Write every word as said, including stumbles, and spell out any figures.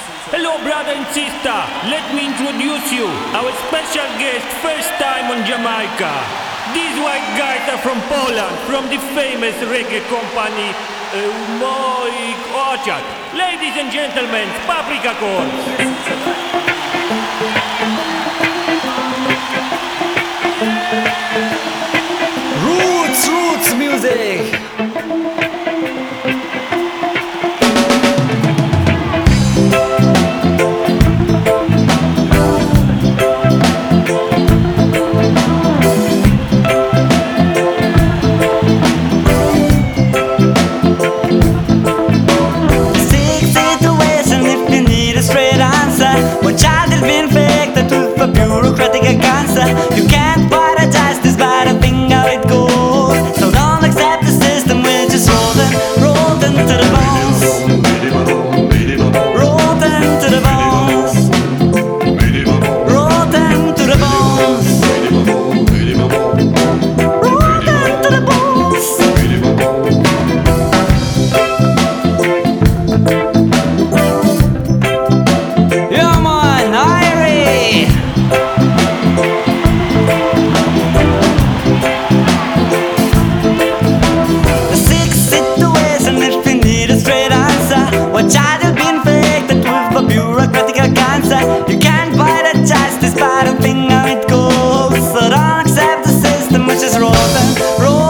Hello, brother and sister. Let me introduce you, our special guest, first time on Jamaica. These white guys are from Poland, from the famous reggae company uh, Moik Orchard. Ladies and gentlemen, Paprika Corps. Roots, roots music. Six situation if you need a straight answer. One child has been infected with a bureaucratic cancer. You can't fight a justice by the thing how it goes. So don't accept the system which is rotten, rotten to the bones. Rotten to the bones. Rotten to the bones. Rotten to the bones. Yeah, man, Irie. The sixth situation if you need a straight answer. One child has been infected with a bureaucratic cancer. You can't fight a justice by the thing how it goes. So don't accept the system which is rotten, rotten.